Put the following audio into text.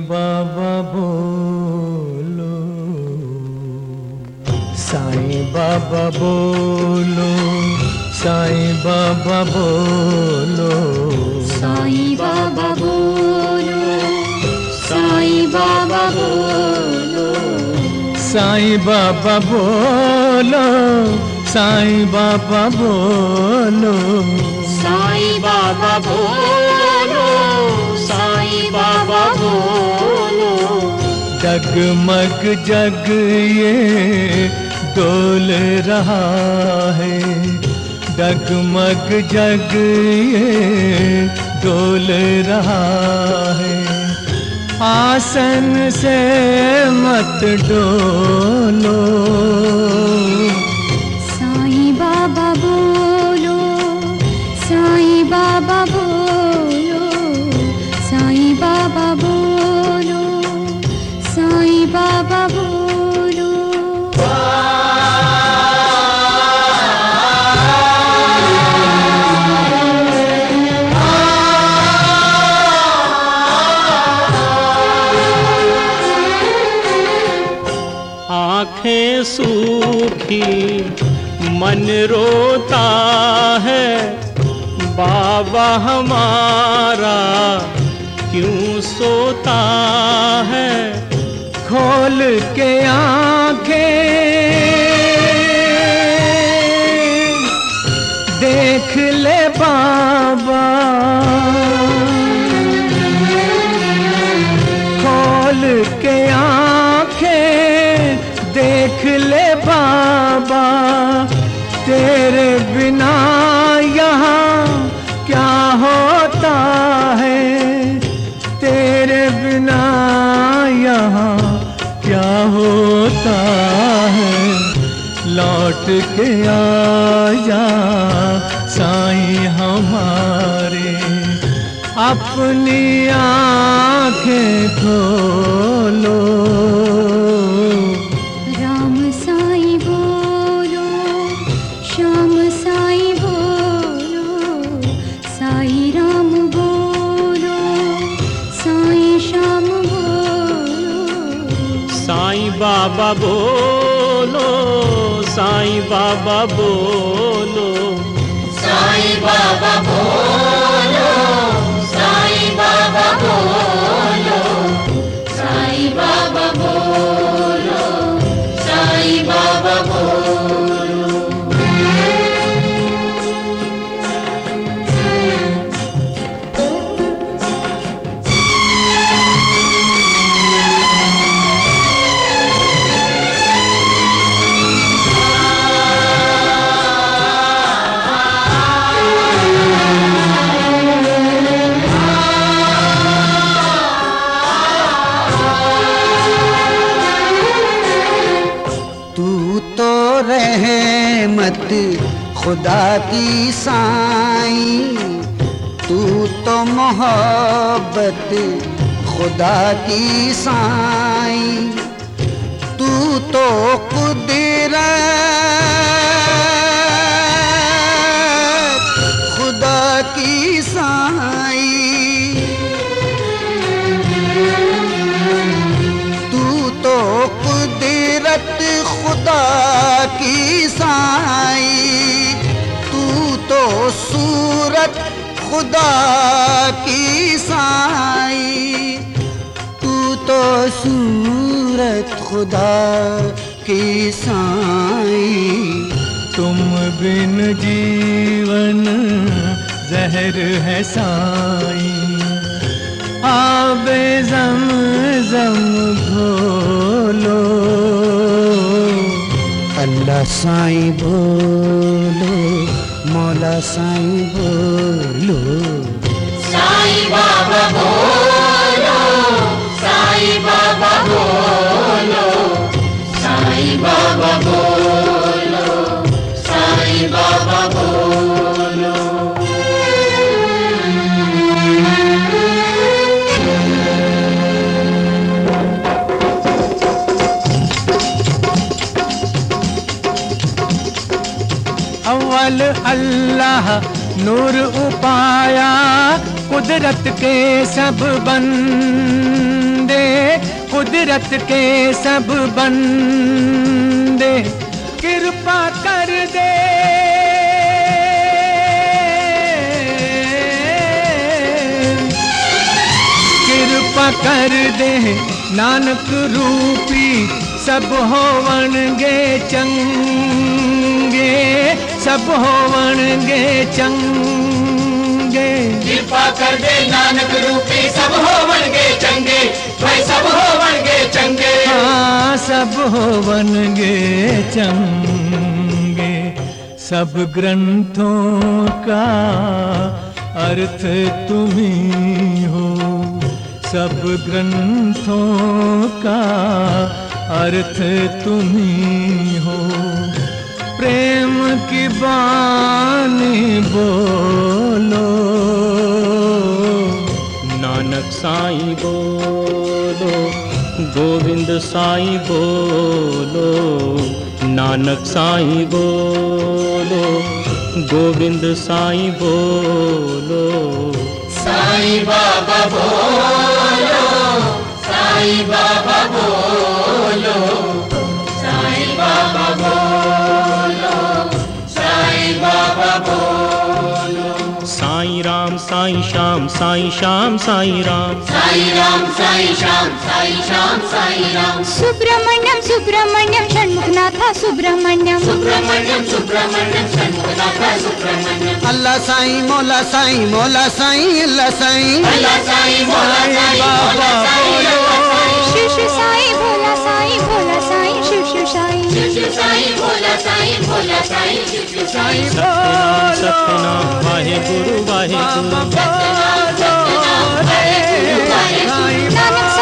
बाबा बोलो, साईं बाबा बोलो, साईं बाबा बोलो, साईं बाबा बोलो, साईं बाबा बोलो, साईं बाबा बोलो, साईं बाबा बोलो, साईं बाबा बोलो, साईं बाबा बोलो। डगमग जग ये डोल रहा है, डगमग जग ये डोल रहा है। आसन से मत डोलो, साईं बाबा बोलो, साईं बाबा बोलो, साईं बाबा बोलो, साईं बाबा बोलो। आँखें सूखी मन रोता है, बाबा हमारा क्यों सोता है। खोल के आँखें देख ले बाबा, खोल के आँखें देख ले बाबा। तेरे बिना यहाँ क्या होता है, तेरे बिना यहाँ क्या होता है। लौट के आजा साईं हमारे, अपनी आँखें खोलो। राम साईं बोलो, श्याम साईं बोलो, साईं राम बोलो, साईं श्याम बोलो। साईं बाबा बोलो, साईं बाबा बोलो, साईं बाबा बोलो, साईं बाबा बोलो, साईं बाबा बोलो, साईं बाबा बोलो। रहमत खुदा की साईं, तू तो मोहब्बत खुदा की साईं, तू तो कुदरत खुदा की साईं, तू तो कुदरत खुदा की साईं, तू तो सूरत खुदा की साईं, तू तो सूरत खुदा की साईं। तुम बिन जीवन जहर है साईं, आबे ज़म-ज़म घोलो। अल्लाह साईं बोलो, मौला साईं बोलो, साईं बाबा बोलो, साईं बाबा बोलो, साईं बाबा बोलो, साईं बाबा बोलो। अव्वल अल्लाह नूर उपाया, कुदरत के सब बंदे कुदरत के सब बंदे कृपा कर दे, कृपा कर दे नानक रूपी सब होवणगे चंगे, सब होवणगे चंगे। कृपा कर दे नानक रूपी सब होवणगे चंगे, भाई सब होवणगे चंगे। हाँ सब होवणगे चंगे। सब ग्रंथों का अर्थ तुम्ही हो, सब ग्रंथों का अर्थ तुम्ही हो। प्रेम की बानी बोलो, नानक साईं बोलो, गोविंद साईं बोलो, नानक साईं बोलो, गोविंद साईं बोलो। साईं बाबा बोलो, साईं बाबा बोलो, साईं बाबा बोलो, साईं बाबा बोलो। साईं राम साईं श्याम, साईं श्याम साईं राम, साईं राम साईं श्याम, साईं श्याम साईं राम। सुब्रमण्यम सुब्रमण्यम षण्मुखनाथ सुब्रमण्यम, सुब्रमण्यम सुब्रमण्यम षण्मुखनाथ सुब्रमण्यम। अल्लाह साईं मौला साईं, मौला साईं अल्लाह साईं, अल्लाह साईं भोला साईं, बाबा बोलो। शिव शिव साईं भोला साईं, भोला साईं शिव शिव साईं, शिव शिव साईं भोला साईं, भोला साईं शिव शिव साईं। सत्यनाम सत्यनाम वाहे गुरु वाहे गुरु। नानक